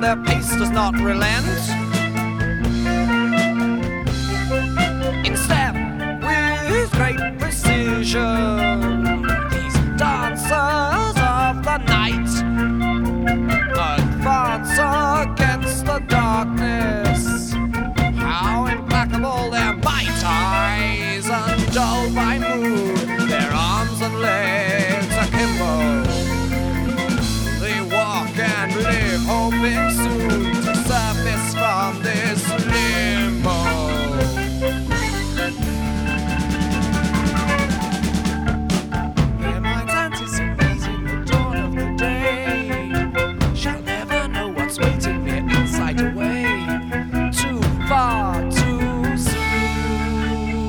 and their pace does not relent. Instead, with great precision, these dancers of the night advance against the darkness. How implacable their bite eyes, undulled by moon, their arms and legs akimbo. They walk and live, hoping soon to surface from this limbo. Their minds anticipating the dawn of the day shall never know what's waiting there inside away. Too far, too soon.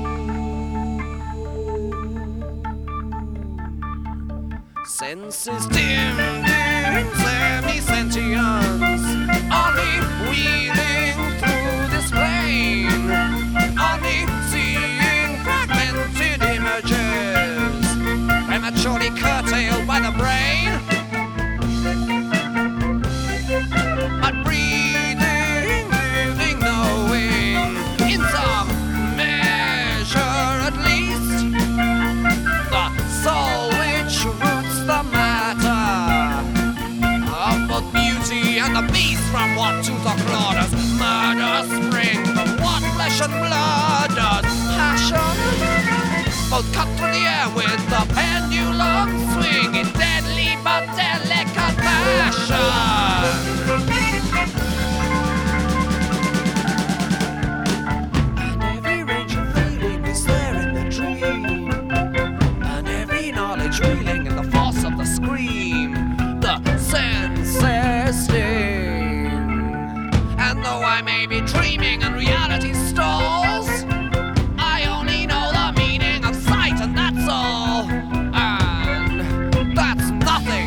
Senses dimmed in semi-sentience, only wheeling through this plane, only seeing fragmented images, prematurely curtailed by the brain. But breathing, living, knowing, in some measure at least, the soul which roots the matter of both beauty and the beast, from what tooth or claw does murder spring, from what flesh and blood does passion both cut through the air with the pendulum swing in deadly but delicate passion. And every range of feeling is there in the dream, and every knowledge reeling in the force of the scream. The senses sting, and though I may be dreaming and reality stalls, I only know the meaning of sight, and that's all. And that's nothing.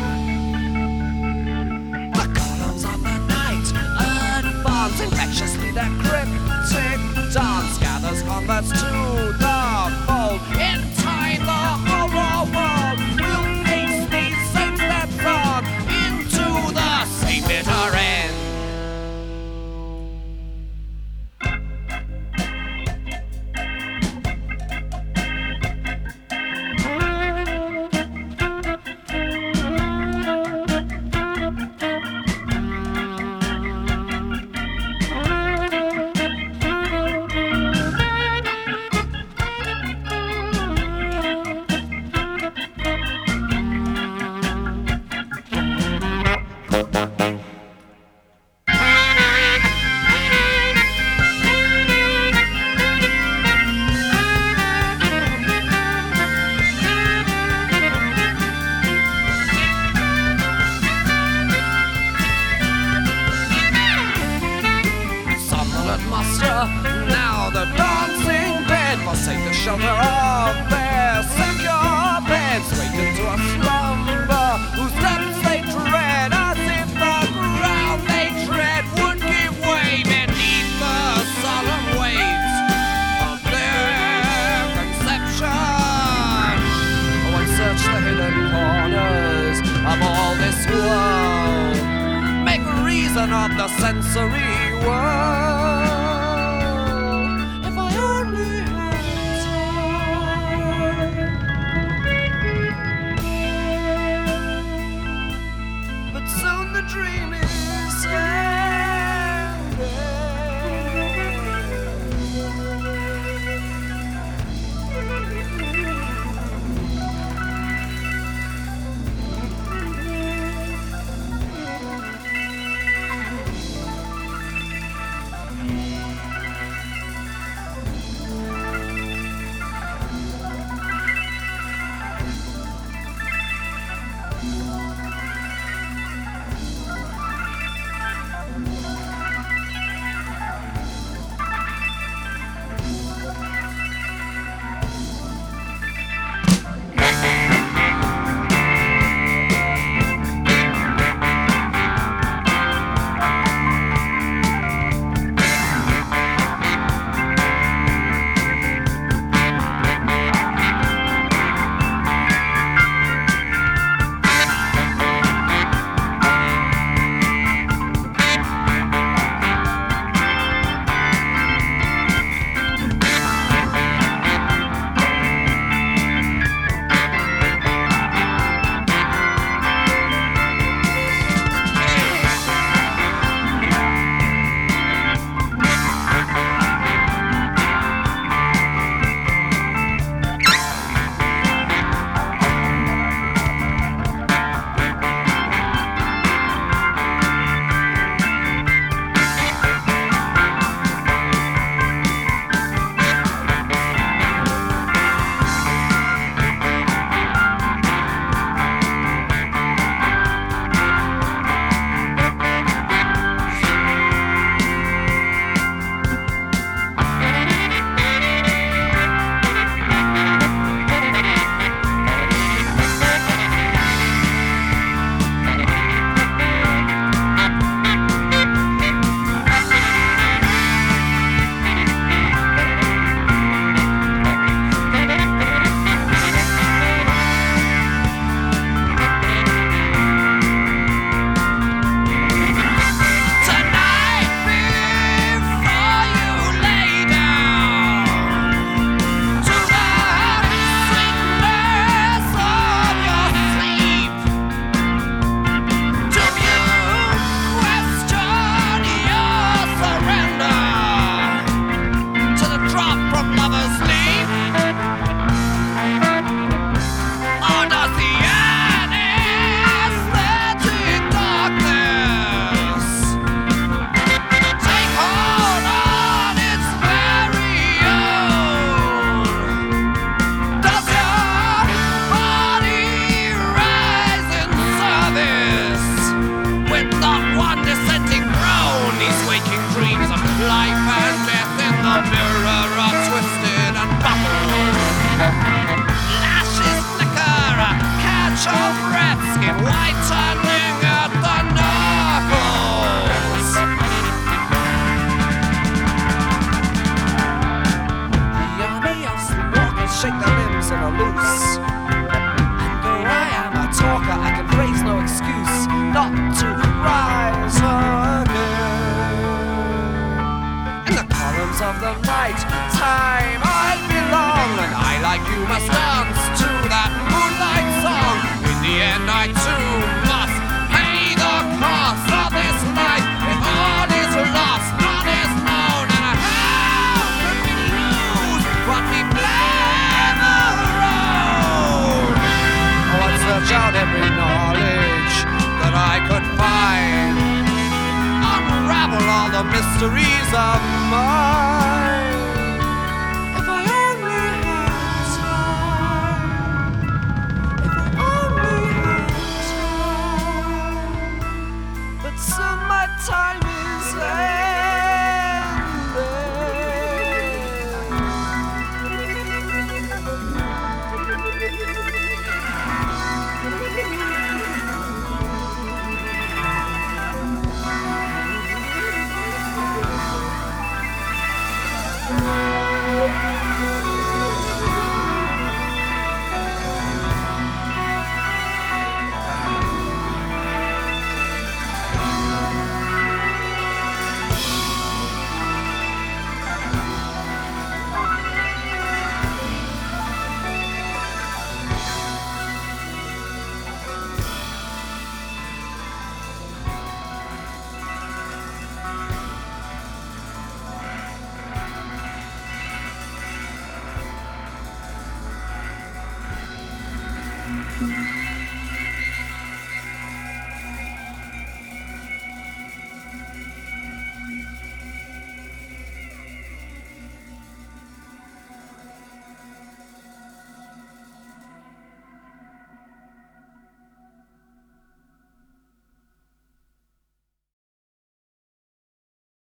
The columns of the night advance infectiously, their cryptic dance gathers converts to the fold. In time, the horror world will pace these same steps on into the same bitter end. Now the dancing bed forsake the shelter of their secure beds, waken to a slumber whose steps they tread, as if the ground they tread would give way beneath the solemn weight of their conception. Oh, and search the hidden corners of all this world, make reason of the sensory world. Dream is ended. unravel all the mysteries of mine.